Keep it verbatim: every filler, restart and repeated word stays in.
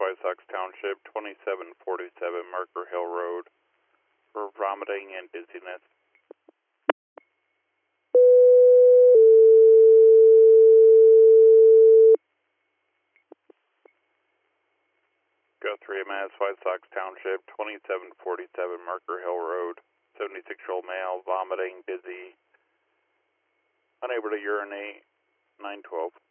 White Sox Township, twenty-seven forty-seven Marker Hill Road, for vomiting and dizziness. Guthrie, Mass. White Sox Township, twenty-seven forty-seven Marker Hill Road, seventy-six-year-old male, vomiting, dizzy, unable to urinate, nine twelve.